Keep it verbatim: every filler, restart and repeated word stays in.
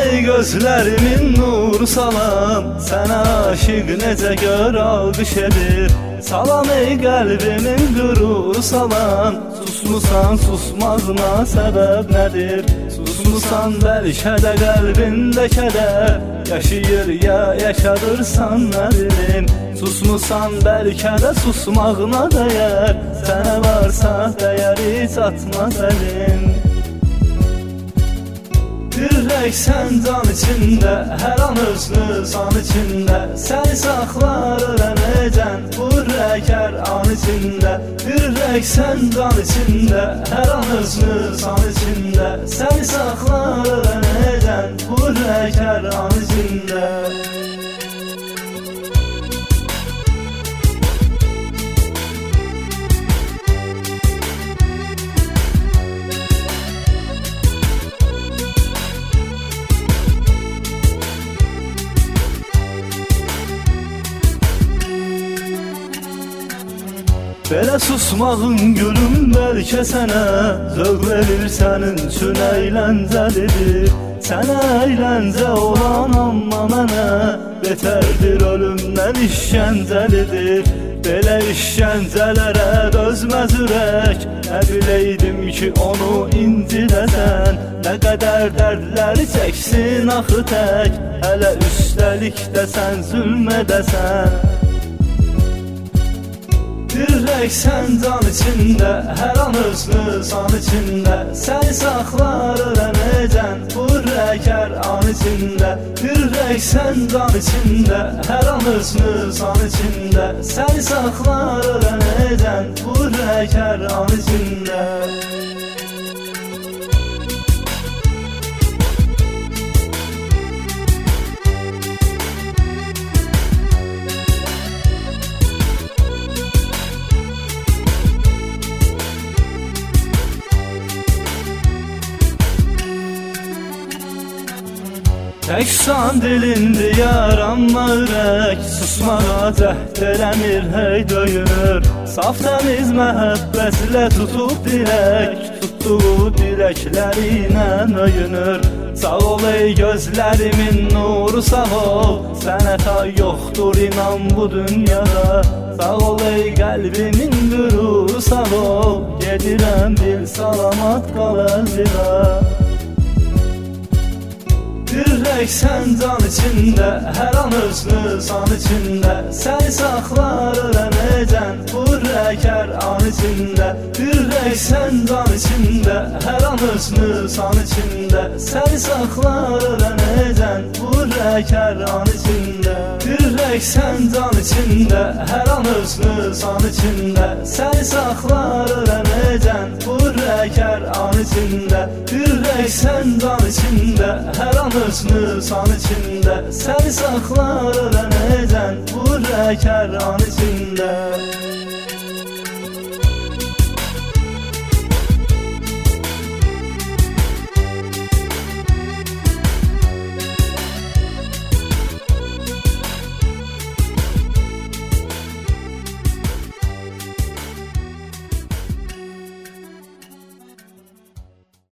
ey gözlərimin nuru salam, sənə aşiq necə gör alqış edir. Salam ey qəlbimin qüruru salam, susmusan susmazına səbəb nədir? Susmusan bəlkə də qəlbində kədər, yaşayır ya yaşadırsan nə bilim. Susmusan bəlkə də susmağına dəyər, sənə varsa dəyəri çatmaz əlin. Ürəksən can içində, hər an özünü san içində, səni saxlar ölənəcən bu ürəkər an içində. Ürəksən can içində, hər an özünü san içində, səni saxlar ölənəcən bu ürəkər an içində. Belə susmağın gülüm bəlkə sənə zövq verir, sənin üçün əyləncəlidir. Sənə əyləncə olan amma mənə betərdir, ölümdən işgəncəlidir. Belə işgəncələrə dözməz ürək, nə biləydim ki onu incidəsən. Nə qədər dərdləri çəksin axı tək, hələ üstəlik də sən zülm edəsən. Ürəksən can içində, hər an özünü san içində, səni saxlar ölənəcən bu ürəkər an içində. Ürəksən can içində, hər an özünü san içində, səni saxlar ölənəcən bu ürəkər an içində. Təksan dilindir yaranma ürək, susmağa cəhd eləmir, hey döyünür. Saf təmiz məhəbbətlə tutub dilək, tutduğu diləkləri ilə öyünür. Sağ ol ey gözlərimin nuru sağ ol, sənə tay yoxdur inan bu dünyada. Sağ ol ey qəlbimin qüruru sağ ol, gedirəm bil salamat qal əlvida. Ürəksən can içində, hər an özünü san içində, səni saxlar ölənəcən bu ürəkər an içində. Ürəksən can içində, hər an özünü san içində, səni saxlar ölənəcən bu ürəkər an içində. Ürəksən can içində, hər an özünü san içində, səni saxlar ölənəcən bu ürəkər an içində. Ürəksən can içində, hər an özünü san içində, səni saxlar ölənəcən bu ürəkər an içində.